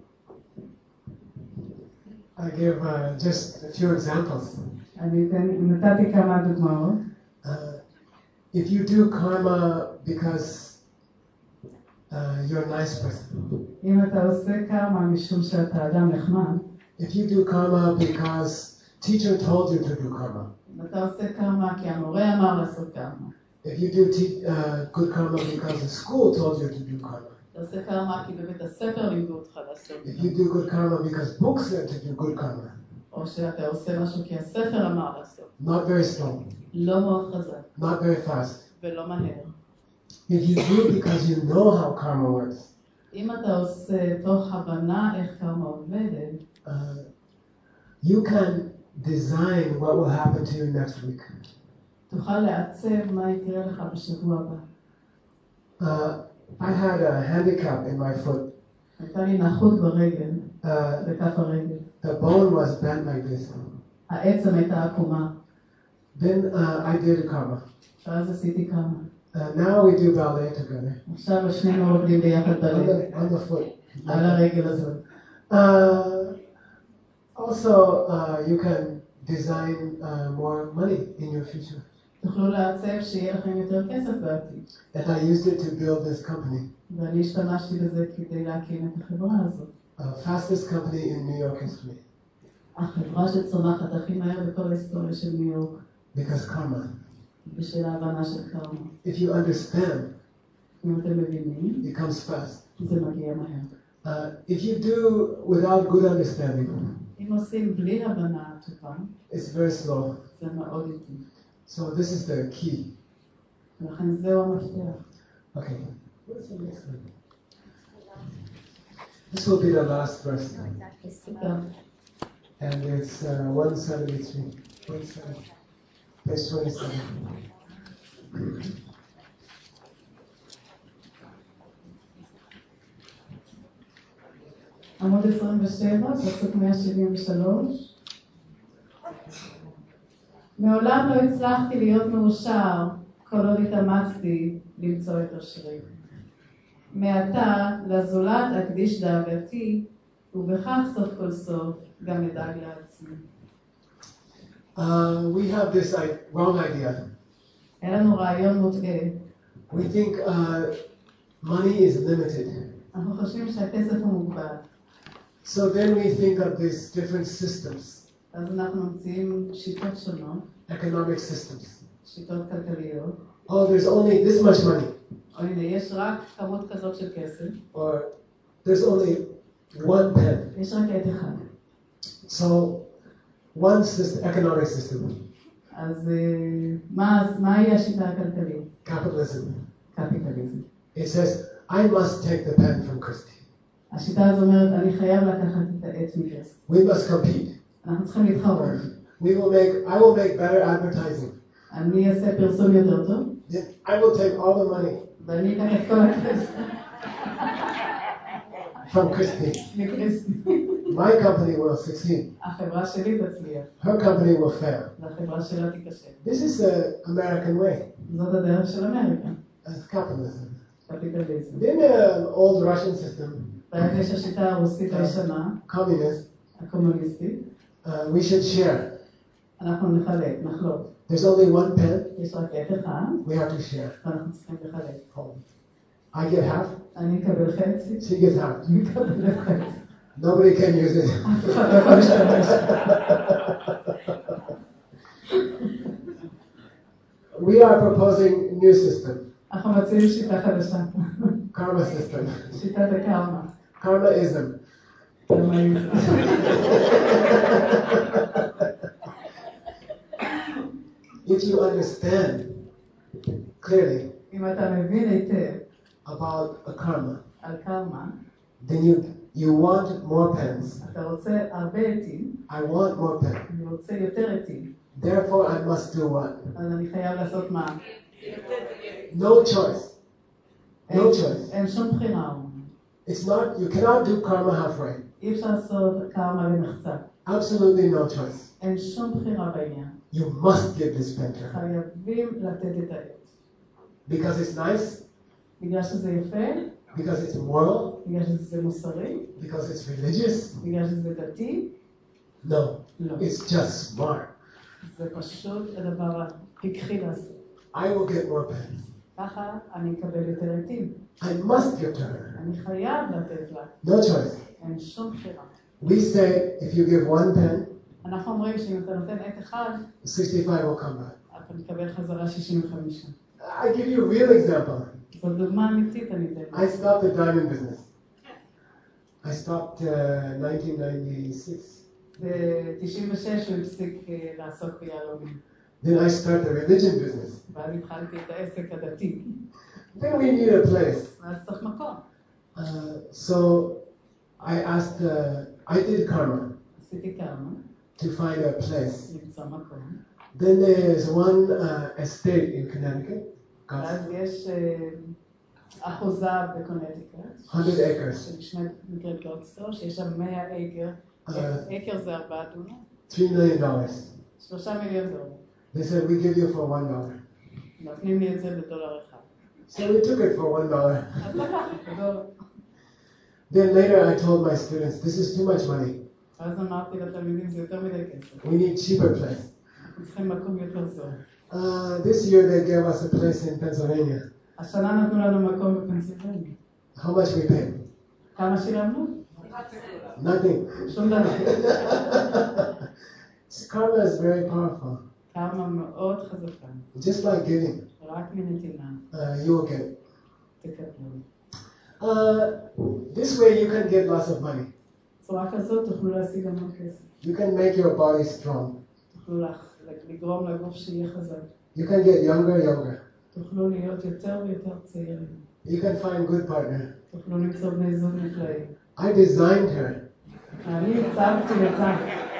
Speaker 4: I give uh, just a few examples.
Speaker 2: אני אתן, נתתי כמה דוגמאות.
Speaker 4: Uh, if you do karma because uh, you're a nice person,
Speaker 2: אם אתה עושה קרמה משום שאתה אדם נחמד,
Speaker 4: if you do karma because teacher told you to do karma,
Speaker 2: אתה עושה קרמה כי המורה אמר לעשות קרמה.
Speaker 4: if you do te- uh, good karma because the school told you to do karma,
Speaker 2: אתה עושה קרמה כי בבית הספר לימדו אותך לעשות
Speaker 4: if you
Speaker 2: קרמה.
Speaker 4: do good karma because books said to do good karma,
Speaker 2: או שאתה עושה משהו כי הספר אמר לעשות.
Speaker 4: not very strong,
Speaker 2: לא מאוד חזק
Speaker 4: not very fast.
Speaker 2: ולא מהר.
Speaker 4: If you do because you know how karma works,
Speaker 2: אם אתה עושה תוך הבנה איך קרמה עובדת,
Speaker 4: uh, you can design what will happen to you next week.
Speaker 2: תוכל לעצב מה יקרה לך בשבוע הבא.
Speaker 4: Uh, I had a handicap in my foot.
Speaker 2: הייתה לי נכות ברגל,
Speaker 4: Uh,
Speaker 2: בכף הרגל.
Speaker 4: the bone was bent like this.
Speaker 2: העצם הייתה עקומה,
Speaker 4: Then uh, I did karma.
Speaker 2: ואז עשיתי קרמה.
Speaker 4: Uh, now we do ballet together.
Speaker 2: עכשיו שנינו עובדים ביחד
Speaker 4: On
Speaker 2: ברגל,
Speaker 4: the, on the foot.
Speaker 2: על הרגל הזאת.
Speaker 4: Uh, also, uh, you can design uh, more money in your future.
Speaker 2: תוכלו לעצב שיהיה לכם יותר כסף בעתיד.
Speaker 4: And I used it to build this company.
Speaker 2: ואני השתמשתי בזה כדי להקים את החברה הזאת.
Speaker 4: Uh, fastest company in New York history.
Speaker 2: החברה שצומחת הכי מהר בכל ההיסטוריה של ניו יורק,
Speaker 4: Because karma.
Speaker 2: בשביל ההבנה של קרמה.
Speaker 4: If you understand,
Speaker 2: אם אתם מבינים,
Speaker 4: it comes fast.
Speaker 2: זה מגיע מהר.
Speaker 4: Uh, if you do without good understanding,
Speaker 2: אם עושים בלי הבנה טובה,
Speaker 4: it's very slow.
Speaker 2: זה מאוד איטי.
Speaker 4: So this is the key.
Speaker 2: ולכן זהו המפתח.
Speaker 4: Okay. What's the next one? This will be the last verse.
Speaker 2: תודה.
Speaker 4: And it's uh, one seventy-three. one seventy, page twenty-seven.
Speaker 2: עמוד עשרים ושבע, פסוק מאה שבעים ושלוש. מעולם לא הצלחתי להיות מאושר כל עוד התאמצתי למצוא את אושרי. מעתה לזולת אקדיש דאגתי, ובכך סוף כל סוף גם אדאג לעצמי.
Speaker 4: Uh, we have this like, wrong idea.
Speaker 2: אין לנו רעיון מוטעה.
Speaker 4: We think uh, money is limited.
Speaker 2: אנחנו חושבים שהכסף הוא מוגבל.
Speaker 4: So then we think of these different systems,
Speaker 2: אז אנחנו ממציאים שיטות שונות,
Speaker 4: economic systems.
Speaker 2: שיטות כלכליות.
Speaker 4: Oh, there's only this much money.
Speaker 2: או הנה, יש רק כמות כזאת של כסף.
Speaker 4: Or there's only one pen.
Speaker 2: יש רק עת אחד.
Speaker 4: So one system, economic system,
Speaker 2: אז מה, מהי השיטה הכלכלית?
Speaker 4: capitalism.
Speaker 2: קפיטליזם.
Speaker 4: It says, I must take the pen from Christy.
Speaker 2: השיטה הזו אומרת, אני חייב לקחת את העט מכסף.
Speaker 4: We must compete.
Speaker 2: אנחנו צריכים להתחרות.
Speaker 4: We will make, I will make better advertising.
Speaker 2: אני אעשה פרסום יותר טוב.
Speaker 4: I will take all the money
Speaker 2: ואני אקח את כל הכסף.
Speaker 4: from Christy.
Speaker 2: מכריסטי.
Speaker 4: My company will succeed.
Speaker 2: החברה שלי תצליח.
Speaker 4: Her company will fail.
Speaker 2: והחברה שלה תיכשל.
Speaker 4: This is the American way.
Speaker 2: זאת הדרך של אמריקה.
Speaker 4: That's capitalism.
Speaker 2: קפיטליזם.
Speaker 4: Then an old Russian system,
Speaker 2: ואז יש השיטה הרוסית הישנה,
Speaker 4: communist,
Speaker 2: הקומוניסטית.
Speaker 4: uh, we should share.
Speaker 2: אנחנו נחלק, נחלוק.
Speaker 4: There's only one pen,
Speaker 2: יש רק עת אחד,
Speaker 4: we have to share.
Speaker 2: ואנחנו צריכים לחלק.
Speaker 4: I get half,
Speaker 2: אני אקבל חצי,
Speaker 4: she gets half.
Speaker 2: אני אקבל חצי.
Speaker 4: Nobody can use it.
Speaker 2: אף אחד לא יכול להשתמש.
Speaker 4: We are proposing new system,
Speaker 2: אנחנו מציעים שיטה חדשה.
Speaker 4: karma system,
Speaker 2: שיטת הקרמה.
Speaker 4: karmaism.
Speaker 2: קרמאיזם.
Speaker 4: If you understand clearly
Speaker 2: אם אתה מבין היטב
Speaker 4: about a karma,
Speaker 2: על קרמה,
Speaker 4: then you you want more pens.
Speaker 2: אתה רוצה הרבה עתים,
Speaker 4: I want more pens.
Speaker 2: אני רוצה יותר עתים.
Speaker 4: Therefore, I must do what?
Speaker 2: אז אני חייב לעשות מה?
Speaker 4: No choice. No
Speaker 2: אין-
Speaker 4: choice.
Speaker 2: אין שום בחירה.
Speaker 4: It's not. You cannot do karma halfway.
Speaker 2: אי אפשר לעשות קרמה למחצה.
Speaker 4: Absolutely no choice.
Speaker 2: אין שום בחירה בעניין.
Speaker 4: You must give this pen to her
Speaker 2: חייבים לתת את העט.
Speaker 4: because it's nice,
Speaker 2: בגלל שזה יפה,
Speaker 4: because it's moral,
Speaker 2: בגלל שזה מוסרי,
Speaker 4: because it's religious.
Speaker 2: בגלל שזה דתי.
Speaker 4: No,
Speaker 2: לא.
Speaker 4: it's just smart.
Speaker 2: זה פשוט הדבר הפיקחי לעשות.
Speaker 4: I will get more pens.
Speaker 2: ככה אני אקבל יותר עתים.
Speaker 4: I must give to her.
Speaker 2: אני חייב לתת לה.
Speaker 4: No choice.
Speaker 2: אין שום בחירה.
Speaker 4: We say if you give one pen,
Speaker 2: אנחנו אומרים שאם אתה נותן עת אחד,
Speaker 4: sixty-five will come back.
Speaker 2: אתה מקבל חזרה שישים וחמש.
Speaker 4: I give you a real example.
Speaker 2: זאת דוגמה אמיתית, אני אתן.
Speaker 4: I stopped the diamond business. I stopped uh, nineteen ninety-six.
Speaker 2: ב-תשעים ושש הוא הפסיק אה, לעסוק ביהלומים.
Speaker 4: Then I started the religion business.
Speaker 2: ואז התחלתי את העסק הדתי.
Speaker 4: Then we need a place.
Speaker 2: ואז צריך מקום.
Speaker 4: Uh, so I asked, uh, I did karma
Speaker 2: עשיתי כמה,
Speaker 4: to find a place.
Speaker 2: למצוא מקום.
Speaker 4: Then there's one uh, estate in Connecticut,
Speaker 2: ואז
Speaker 4: got
Speaker 2: יש אה, אחוזה בקונטיקט,
Speaker 4: one hundred acres,
Speaker 2: שנקראת נקראת גולדסטור, שיש שם מאה אקר.
Speaker 4: uh,
Speaker 2: אקר זה ארבעה דונם,
Speaker 4: three million dollars.
Speaker 2: שלושה מיליון דולר.
Speaker 4: They said, we give you for one dollar.
Speaker 2: נותנים לי את זה בדולר אחד.
Speaker 4: So we took it for one dollar.
Speaker 2: אז לקחתי את הדולר.
Speaker 4: Then later I told my students, this is too much money.
Speaker 2: אז אמרתי לתלמידים, זה יותר מדי כסף.
Speaker 4: We need cheaper place.
Speaker 2: אנחנו צריכים מקום יותר זול.
Speaker 4: Uh, this year they gave us a place in Pennsylvania.
Speaker 2: השנה נתנו לנו מקום בפנסילבניה.
Speaker 4: How much we paid?
Speaker 2: כמה שילמנו?
Speaker 4: Nothing.
Speaker 2: שום דבר.
Speaker 4: Karma is very powerful.
Speaker 2: כמה מאוד חזקה.
Speaker 4: Just like giving,
Speaker 2: רק מנתינה.
Speaker 4: uh, you will get.
Speaker 2: תקבלו.
Speaker 4: Uh, this way you can get lots of money.
Speaker 2: בצורה כזאת תוכלו להשיג המון כסף.
Speaker 4: You can make your body strong.
Speaker 2: תוכלו לגרום לגוף שיהיה חזק.
Speaker 4: You can get younger, younger.
Speaker 2: תוכלו להיות יותר ויותר צעירים.
Speaker 4: You can find good partner.
Speaker 2: תוכלו למצוא בני זוג נפלאים.
Speaker 4: I designed her.
Speaker 2: אני הצבתי אותה.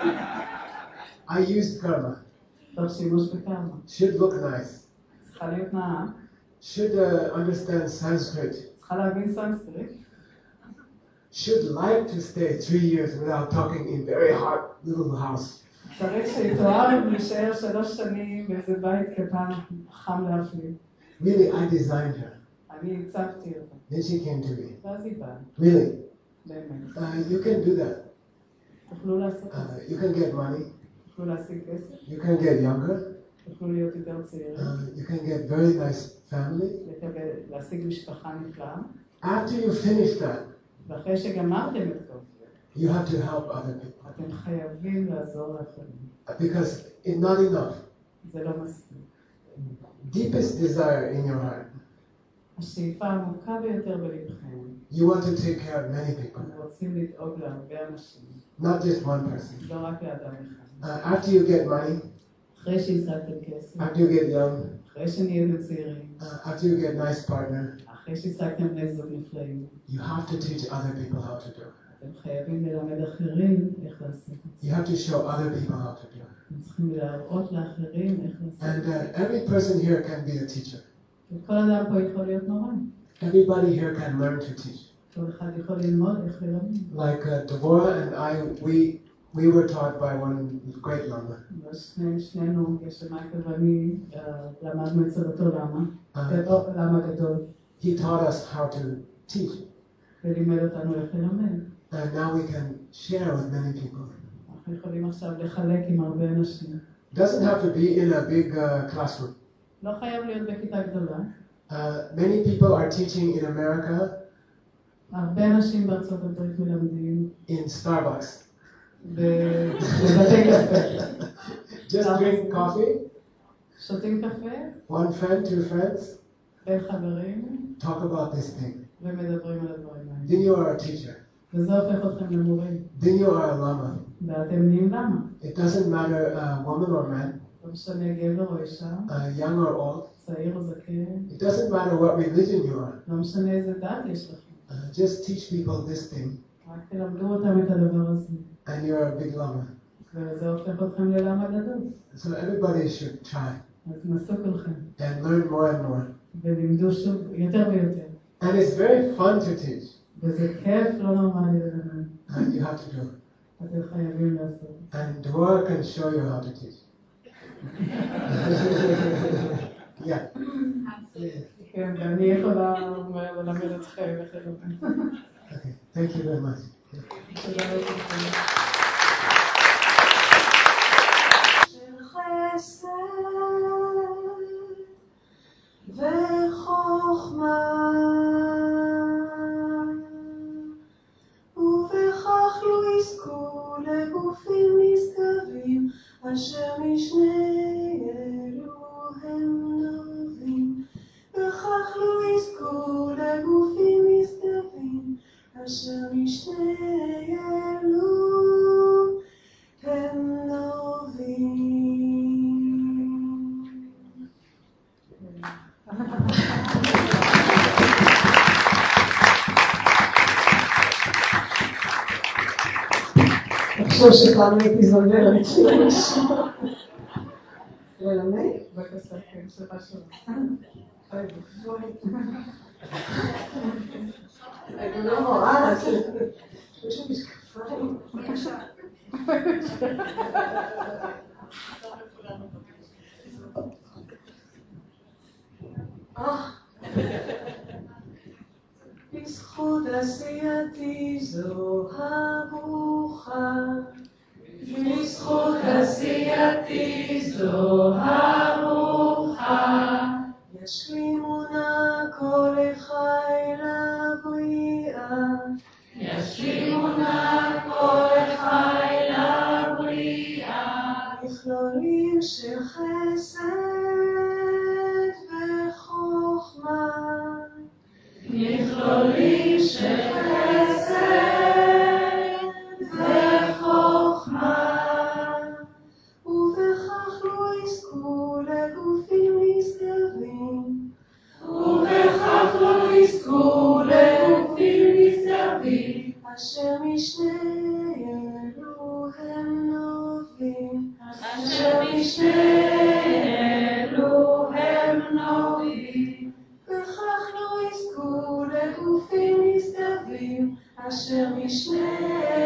Speaker 4: I used karma.
Speaker 2: תוך שימוש בקרמה.
Speaker 4: Should look nice.
Speaker 2: צריכה להיות נאה.
Speaker 4: Should uh, understand Sanskrit.
Speaker 2: צריכה להבין סנסקריט.
Speaker 4: Should like to stay three years without talking in very hot little house.
Speaker 2: צריך שיתואר להישאר שלוש שנים באיזה בית קטן חם להפליל.
Speaker 4: Really, I designed her.
Speaker 2: אני הצבתי אותה.
Speaker 4: Then she came to me.
Speaker 2: ואז היא באה.
Speaker 4: Really,
Speaker 2: באמת.
Speaker 4: uh, you can do that.
Speaker 2: תוכלו לעשות את
Speaker 4: Uh,
Speaker 2: זה.
Speaker 4: you can get money.
Speaker 2: תוכלו להשיג כסף.
Speaker 4: You can get younger.
Speaker 2: תוכלו להיות יותר צעירים.
Speaker 4: Uh, you can get very nice family.
Speaker 2: לקבל, להשיג משפחה נפלאה.
Speaker 4: After you finish that,
Speaker 2: ואחרי שגמרתם את כל זה,
Speaker 4: you have to help other people.
Speaker 2: אתם חייבים לעזור לאחרים.
Speaker 4: Because it's not enough.
Speaker 2: זה לא מספיק.
Speaker 4: Deepest desire in your heart.
Speaker 2: השאיפה העמוקה ביותר בלבכם,
Speaker 4: You want to take care of many people,
Speaker 2: אתם רוצים לדאוג להרבה אנשים,
Speaker 4: not just one person.
Speaker 2: לא רק לאדם אחד.
Speaker 4: Uh, after you get money,
Speaker 2: אחרי שהשגתם כסף,
Speaker 4: after you get young,
Speaker 2: אחרי שנהייתם צעירים,
Speaker 4: uh, after you get nice partner,
Speaker 2: אחרי שהשגתם בני זוג נפלאים,
Speaker 4: you have to teach other people how to do it.
Speaker 2: אתם חייבים ללמד אחרים איך לעשות את זה.
Speaker 4: You have to show other people how to do it.
Speaker 2: אתם צריכים להראות לאחרים איך לעשות את
Speaker 4: And
Speaker 2: זה.
Speaker 4: uh, every person here can be a teacher.
Speaker 2: וכל אדם פה יכול להיות מורה.
Speaker 4: Everybody here can learn to teach.
Speaker 2: כל אחד יכול ללמוד איך ללמד.
Speaker 4: Like uh, Devorah and I, we we were taught by one great lama.
Speaker 2: שני, שנינו, כשמייקל ואני, uh, למדנו אצל אותו למה,
Speaker 4: Uh,
Speaker 2: למה גדול,
Speaker 4: he taught us how to teach,
Speaker 2: ולימד אותנו איך ללמד.
Speaker 4: and now we can share with many people.
Speaker 2: אנחנו יכולים עכשיו לחלק עם הרבה אנשים.
Speaker 4: It doesn't have to be in a big uh, classroom.
Speaker 2: לא חייב להיות בכיתה גדולה.
Speaker 4: Uh, many people are teaching in America
Speaker 2: הרבה אנשים בארצות הברית מלמדים
Speaker 4: in Starbucks.
Speaker 2: בבתי קפה.
Speaker 4: Just drink coffee,
Speaker 2: שותים קפה,
Speaker 4: one friend, two friends,
Speaker 2: בין חברים,
Speaker 4: talk about this thing.
Speaker 2: ומדברים על הדברים האלה.
Speaker 4: Then you are a teacher.
Speaker 2: וזה הופך אתכם למורים.
Speaker 4: Then you are a lama.
Speaker 2: ואתם נהיים למה?
Speaker 4: It doesn't matter uh, woman or man,
Speaker 2: לא משנה גבר או אישה,
Speaker 4: uh, young or old.
Speaker 2: צעיר או זקן,
Speaker 4: It doesn't matter what religion you are.
Speaker 2: לא משנה איזה דת יש לכם.
Speaker 4: Uh, just teach people this thing,
Speaker 2: רק תלמדו אותם את הדבר הזה.
Speaker 4: and you're a big lama.
Speaker 2: וזה הופך אתכם ללמה גדול.
Speaker 4: So everybody should try
Speaker 2: אז נסו כולכם.
Speaker 4: and learn more and more.
Speaker 2: ולימדו שוב יותר ויותר.
Speaker 4: And it's very fun to teach.
Speaker 2: וזה כיף לא נורמלי ללמד.
Speaker 4: Uh, you have to do it.
Speaker 2: אתם חייבים לעשות.
Speaker 4: And Devorah can show you how to teach. Yeah.
Speaker 2: כן, ואני יכולה ללמד אתכם איך ללמד.
Speaker 4: Okay. Thank you very much.
Speaker 2: תודה לכם.
Speaker 1: חסד וחוכמה ובכך לא יזכו לגופים נשגבים אשר משני אלו הם נובעים בכך לא יזכו לגופים נשגבים אשר משני אלו הם נובעים. עכשיו שפעם הייתי זולרת ללמד?
Speaker 2: בבקשה, כן, שלך שלך.
Speaker 1: אני לא רואה, יש לי משקפיים. בזכות עשייתי זו הברוכה, בזכות עשייתי זו הברוכה, ישלימו נא כל אחי לבריאה, ישלימו נא כל אחי לבריאה, מכלולים של חסד וחוכמה, מכלולים של חסד וחוכמה, ובכך לא יזכו לגופים נשגבים, ובכך לא יזכו לגופים נשגבים, אשר משני אלו הם נובעים.
Speaker 2: משנה אלו הם נורים, וכך לא יזכו לגופים נשגבים, אשר משנה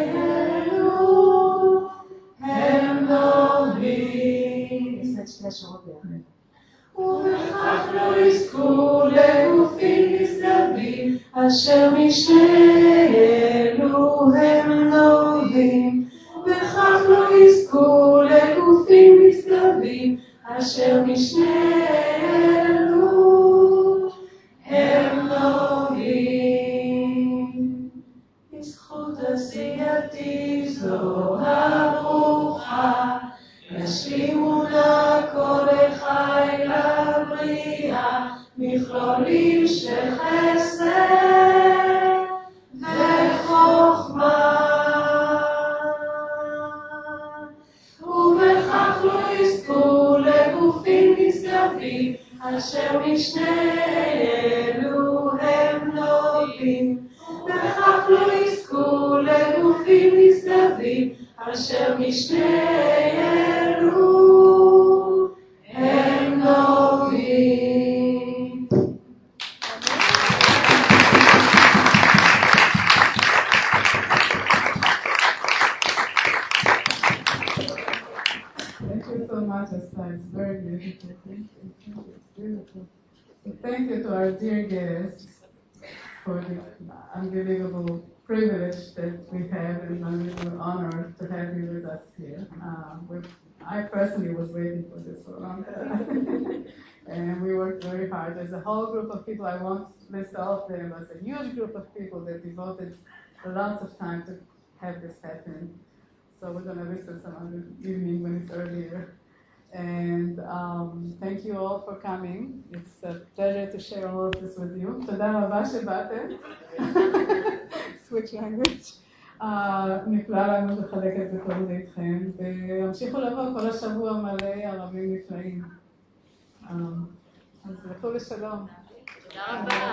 Speaker 2: אלו הם נורים.
Speaker 1: נעשה את שתי השורות ביחד.
Speaker 2: ובכך לא יזכו לגופים נשגבים, אשר משנה אלו הם נורים. וכך לא יזכו לגופים נשגבים, אשר משנה אלו הם נורים. בזכות עשייתי זו הברוכה, ישלימו נא כל החי לבריאה, מכלולים של חסד וחוכמה. ובכך לא יזכו לגופים נשגבים, אשר משנה אלו הם נורים. וכך לא יזכו לגופים נשגבים, אשר משנה אלו הם נורים. Thank you so much, Esther. It's very beautiful. Thank you. Thank you. It's beautiful. So thank you to our dear guests for the unbelievable privilege that we have and unbelievable honor to have you with us here. Um, I personally was waiting for this for a long time. And we worked very hard. There's a whole group of people, I won't list all of them, but a huge group of people that devoted lots of time to have this happen. So we're going to listen some other evening when it's earlier. And um, thank you all for coming. It's a pleasure to share all of this with you. תודה רבה שבאתם. Switch language. נפלא לנו לחלק את זה כל זה איתכם. והמשיכו לבוא כל השבוע מלא ערבים נפלאים. אז לכו לשלום.
Speaker 3: תודה רבה.